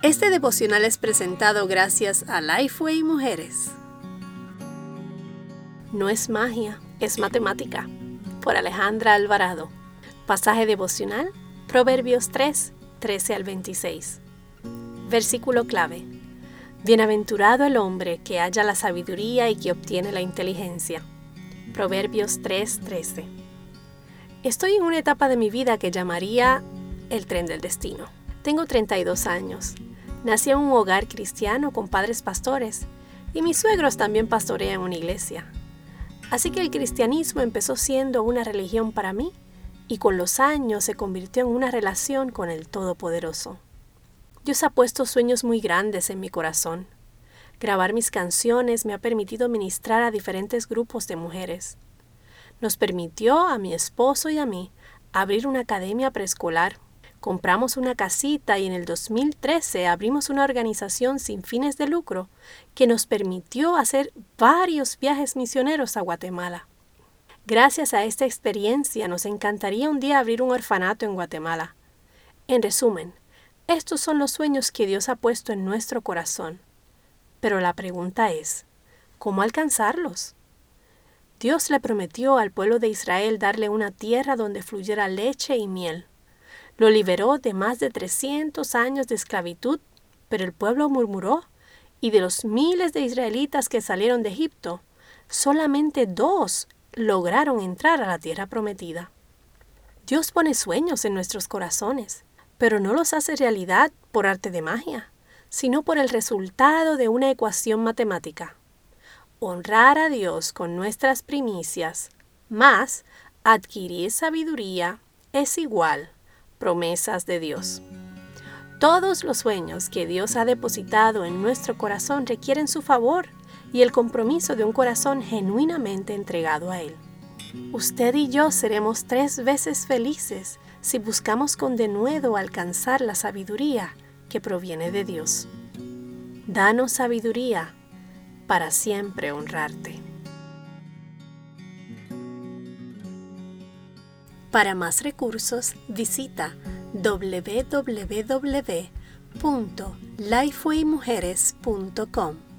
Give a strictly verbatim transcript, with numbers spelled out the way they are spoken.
Este devocional es presentado gracias a Lifeway Mujeres. No es magia, es matemática. Por Alejandra Alvarado. Pasaje devocional, Proverbios tres, trece al veintiséis. Versículo clave. Bienaventurado el hombre que halla la sabiduría y que obtiene la inteligencia. Proverbios tres, trece. Estoy en una etapa de mi vida que llamaría el tren del destino. Tengo treinta y dos años. Nací en un hogar cristiano con padres pastores y mis suegros también pastorean una iglesia. Así que el cristianismo empezó siendo una religión para mí y con los años se convirtió en una relación con el Todopoderoso. Dios ha puesto sueños muy grandes en mi corazón. Grabar mis canciones me ha permitido ministrar a diferentes grupos de mujeres. Nos permitió a mi esposo y a mí abrir una academia preescolar. Compramos una casita y en el dos mil trece abrimos una organización sin fines de lucro que nos permitió hacer varios viajes misioneros a Guatemala. Gracias a esta experiencia nos encantaría un día abrir un orfanato en Guatemala. En resumen, estos son los sueños que Dios ha puesto en nuestro corazón. Pero la pregunta es, ¿cómo alcanzarlos? Dios le prometió al pueblo de Israel darle una tierra donde fluyera leche y miel. Lo liberó de más de trescientos años de esclavitud, pero el pueblo murmuró, y de los miles de israelitas que salieron de Egipto, solamente dos lograron entrar a la tierra prometida. Dios pone sueños en nuestros corazones, pero no los hace realidad por arte de magia, sino por el resultado de una ecuación matemática. Honrar a Dios con nuestras primicias, más adquirir sabiduría, es igual promesas de Dios. Todos los sueños que Dios ha depositado en nuestro corazón requieren su favor y el compromiso de un corazón genuinamente entregado a Él. Usted y yo seremos tres veces felices si buscamos con denuedo alcanzar la sabiduría que proviene de Dios. Danos sabiduría para siempre honrarte. Para más recursos, visita doble u doble u doble u punto lifeway mujeres punto com.